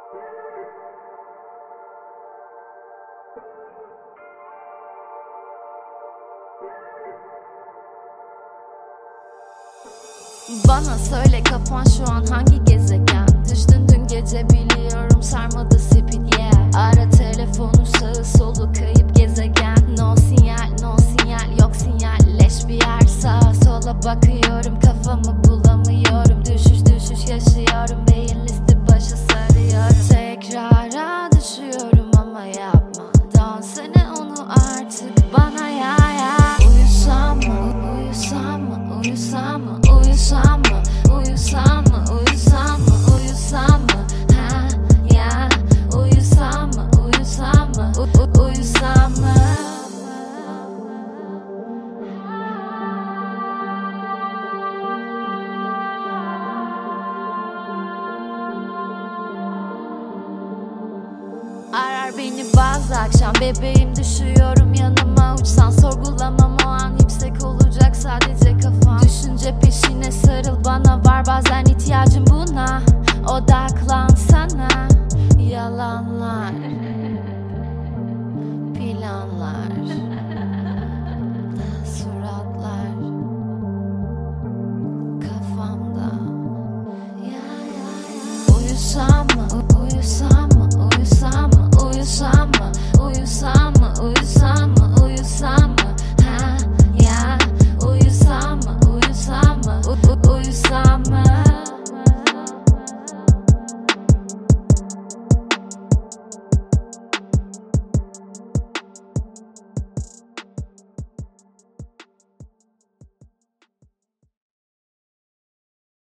Bana söyle kafan şu an hangi gezegen? Düştün dün gece biliyorum, sarmadı speed yeah. Ara telefonu sağı solu kayıp gezegen. No sinyal no sinyal, yok sinyalleş bir yer. Sağa sola bakıyorum, kafamı bulamıyorum. Düşüş düşüş yaşıyorum, değil listi başa sarıyorum. Tekrara düşüyorum ama yapma, dönsene onu artık bana ya. Uyusam mı, uyusam mı, uyusam mı, uyusam mı, uyusam mı, uyusam mı, uyusam mı, ha ya. Uyusam mı, uyusam mı, uyusam mı? Arar beni bazı akşam, bebeğim düşüyorum yanıma. Uçsan sorgulamam, o an yüksek olacak sadece kafam. Düşünce peşine sarıl, bana var bazen ihtiyacım buna. Odaklan